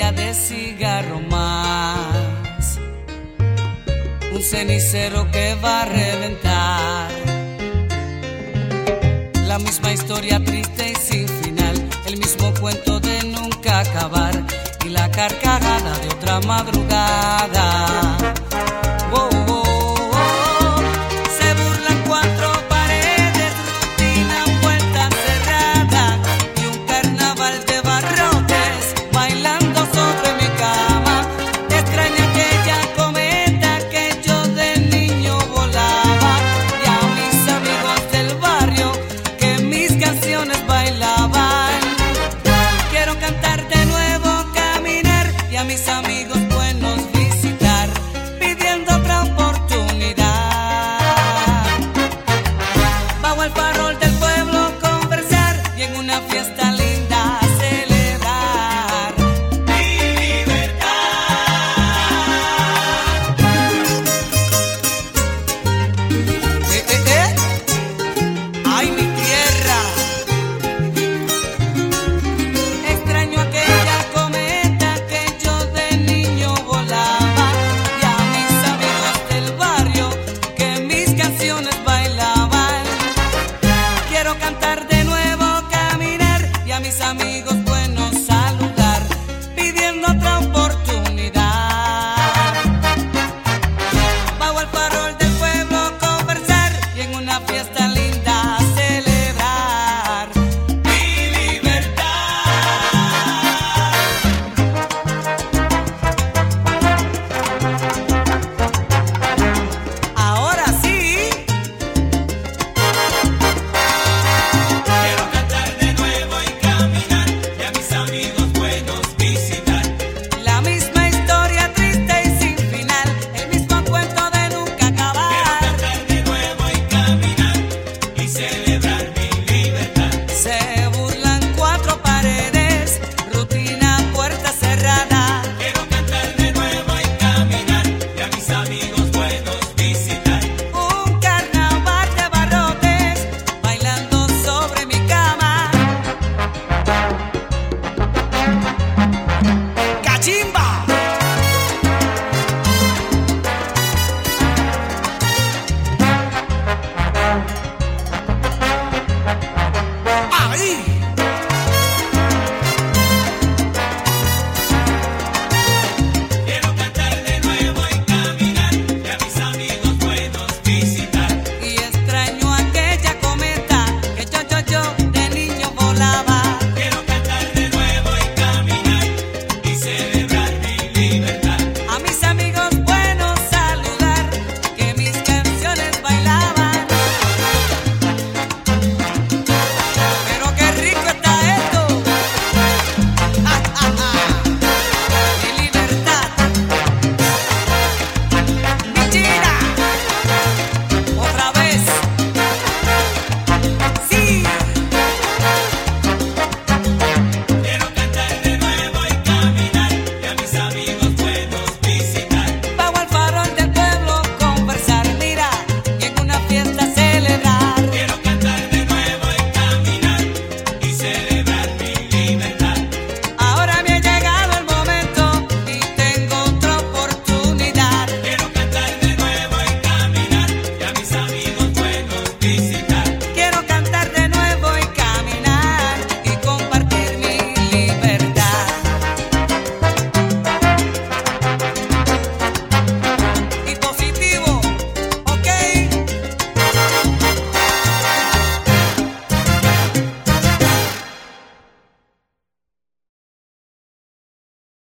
botella de cigarro más, un cenicero que va a reventar, la misma historia triste y sin final, el mismo cuento de nunca acabar y la carcajada de otra madrugada. Oh, oh, oh. Se burlan cuatro paredes, rutina, puerta cerrada y un carnaval de barrotes bailando sobre mi cama. Extraña aquella cometa que yo de niño volaba y a mis amigos del barrio que mis canciones bailaban. Quiero cantar de nuevo, caminar y a mis amigos